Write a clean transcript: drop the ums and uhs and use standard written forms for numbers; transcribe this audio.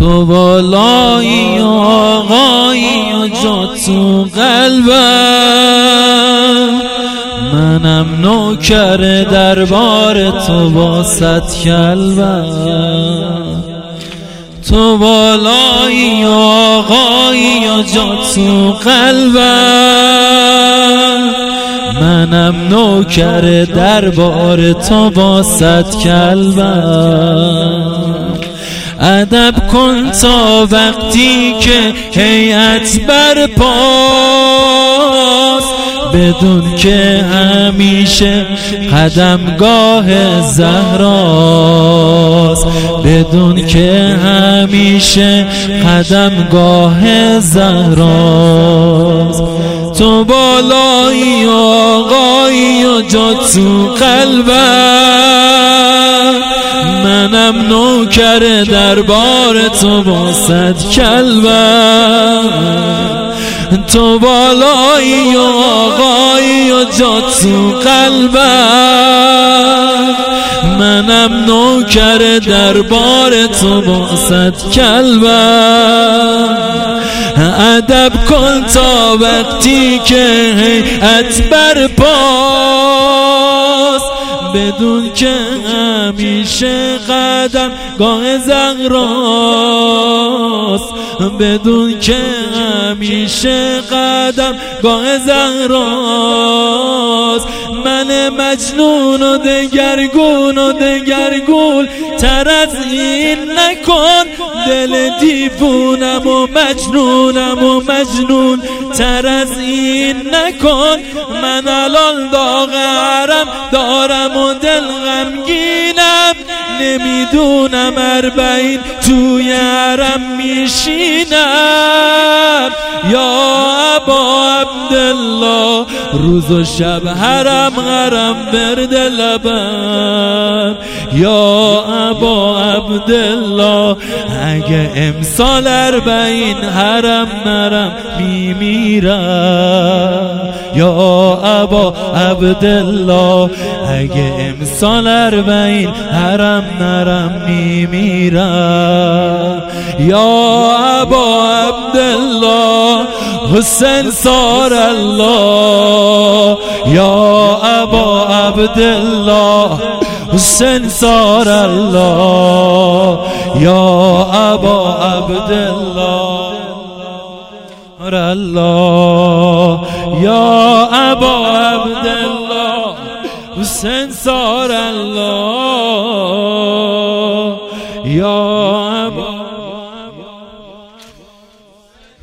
تو بالایی آقایی و جا تو قلبم، منم نوکر دربار تو با صد کلبم. تو بالایی آقایی و جا تو قلبم، منم نوکر دربار تو با صد کلبم. ادب کن تا وقتی که هیئت برپاست، بدون که همیشه قدمگاه زهراست، بدون که همیشه قدمگاه زهراست. تو بالایی آقایی و جا تو قلبم، منم نوکر دربار تو با صد کلبم. تو بالایی آقایی و جا تو قلبم، منم نوکر دربار تو با صد کلبم. ادب کن تا وقتی که هیئت برپاست، بدون که همیشه قدم گاه زهراست، بدون که همیشه قدم گاه زهراست. من مجنون و دگرگون و دگرگون تر از این نکن، دل دیوونم و مجنونم و مجنون تر از این نکن. من الان داغ حرم دارم و دل غمگینم، نمیدونم 40 توی حرم میشینم. یا ابا عبدالله روز و شب حرم حرم برد لبم. یا ابا عبدالله اگه امسال 40 حرم نرم میمیرم. یا ابا عبدالله اگه امسال 40 حرم نرم میمیرم. یا ابا عبدالله حسین صار الله. یا ابا عبدالله حسین صار الله. یا ابا عبدالله الله. یا ابا عبدالله حسین صار الله.